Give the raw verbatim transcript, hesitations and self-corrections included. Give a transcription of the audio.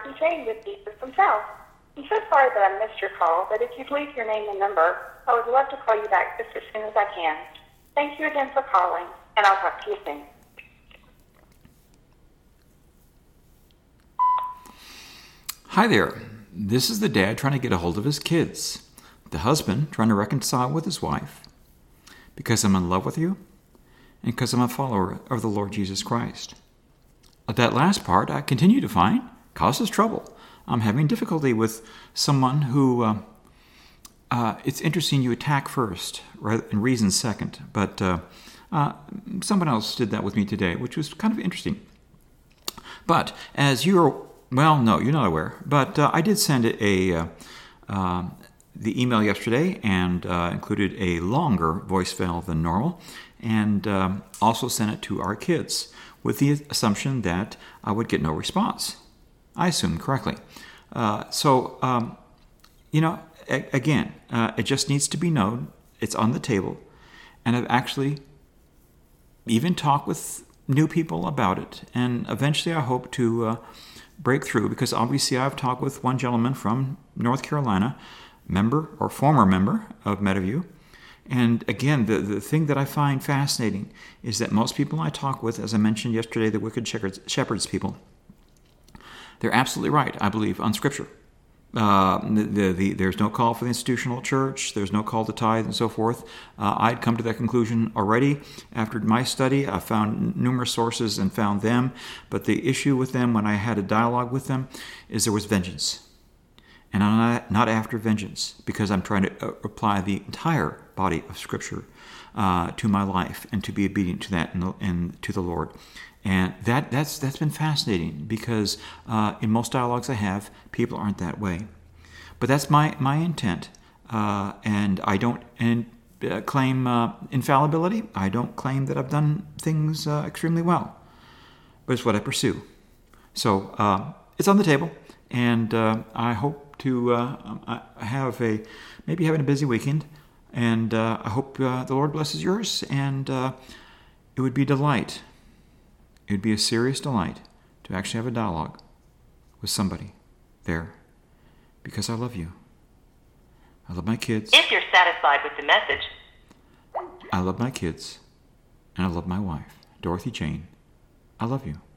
Dorothy Jane with Jesus himself. I'm so sorry that I missed your call, but if you'd leave your name and number, I would love to call you back just as soon as I can. Thank you again for calling, and I'll talk to you soon. Hi there. This is the dad trying to get a hold of his kids. The husband trying to reconcile with his wife. Because I'm in love with you, and because I'm a follower of the Lord Jesus Christ. That last part, I continue to find, causes trouble. I'm having difficulty with someone who, uh, uh, it's interesting you attack first rather and reason second, but uh, uh, someone else did that with me today, which was kind of interesting. But as you're, well, no, you're not aware, but uh, I did send a, uh, uh, the email yesterday and uh, included a longer voicemail than normal, and um, also sent it to our kids with the assumption that I would get no response. I assumed correctly. Uh, so, um, you know, a- again, uh, it just needs to be known. It's on the table. And I've actually even talked with new people about it. And eventually I hope to uh, break through, because obviously I've talked with one gentleman from North Carolina, member or former member of MetaView. And again, the, the thing that I find fascinating is that most people I talk with, as I mentioned yesterday, the Wicked Shepherds, shepherds people, they're absolutely right, I believe, on Scripture. Uh, the, the, the, there's no call for the institutional church. There's no call to tithe and so forth. Uh, I'd come to that conclusion already after my study. I found numerous sources and found them. But the issue with them when I had a dialogue with them is there was vengeance. And I'm not, not after vengeance, because I'm trying to uh, apply the entire body of Scripture uh, to my life and to be obedient to that and, the, and to the Lord. And that that's that's been fascinating, because uh, in most dialogues I have, people aren't that way. But that's my, my intent. Uh, and I don't and, uh, claim uh, infallibility. I don't claim that I've done things uh, extremely well. But it's what I pursue. So uh, it's on the table. And uh, I hope to uh, have a, maybe having a busy weekend. And uh, I hope uh, the Lord blesses yours. And uh, it would be a delight. It would be a serious delight to actually have a dialogue with somebody there. Because I love you. I love my kids. If you're satisfied with the message. I love my kids. And I love my wife, Dorothy Jane. I love you.